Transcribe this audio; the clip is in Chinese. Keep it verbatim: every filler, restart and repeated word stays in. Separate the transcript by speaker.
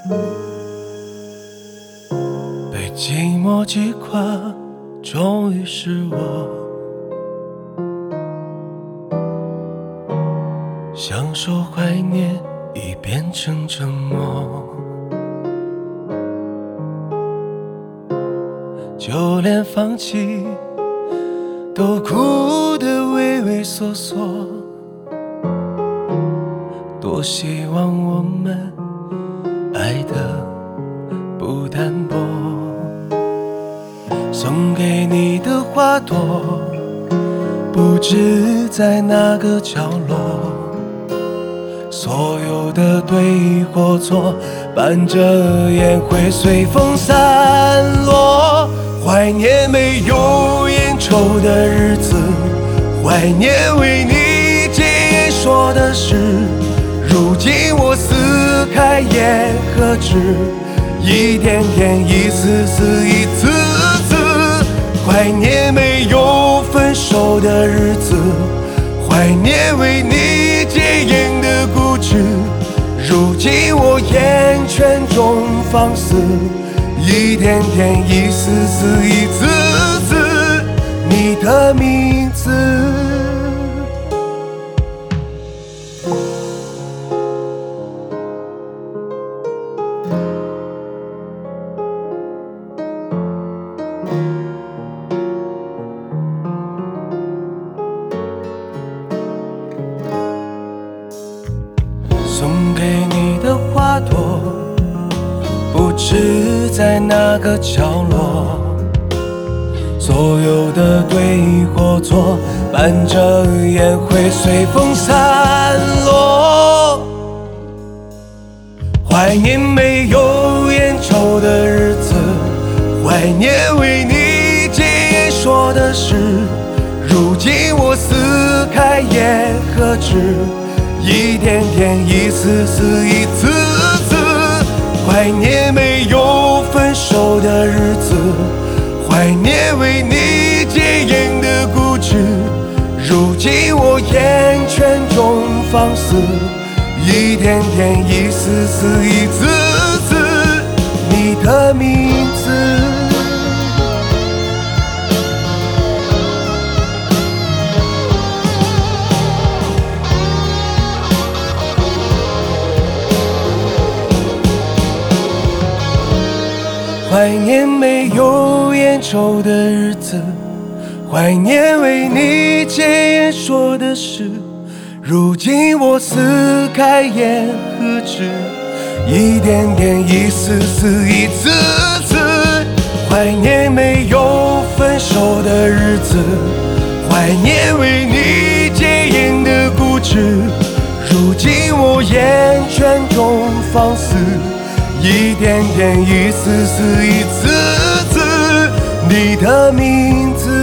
Speaker 1: 被寂寞击垮，终于是我享受怀念已变成折磨，就连放弃都哭得畏畏缩缩，多希望我们爱得不单薄。送给你的花朵，不知在哪个角落，所有的对或错，伴着烟灰随风散落。怀念没有烟抽的日子，怀念为你戒烟说的事。如今我撕开烟盒纸，一点点一丝丝一次次。怀念没有分手的日子，怀念为你戒烟的固执。如今我烟圈中放肆，一点点一丝丝一次次你的名字。送给你的花朵，不知在哪个角落，所有的对或错，伴着烟灰随风散落。怀念没有烟抽的日子，怀念为你戒烟说的事。如今我撕开烟盒纸，一点点一丝丝一次次。怀念没有分手的日子，怀念为你戒烟的固执。如今我烟圈中放肆，一点点一丝丝一次次你的名字。怀念没有烟抽的日子，怀念为你戒烟说的事。如今我撕开烟盒纸，一点点一丝丝一次次。怀念没有分手的日子，怀念为你戒烟的固执。如今我烟圈中放肆，一点点一丝丝一次次你的名字。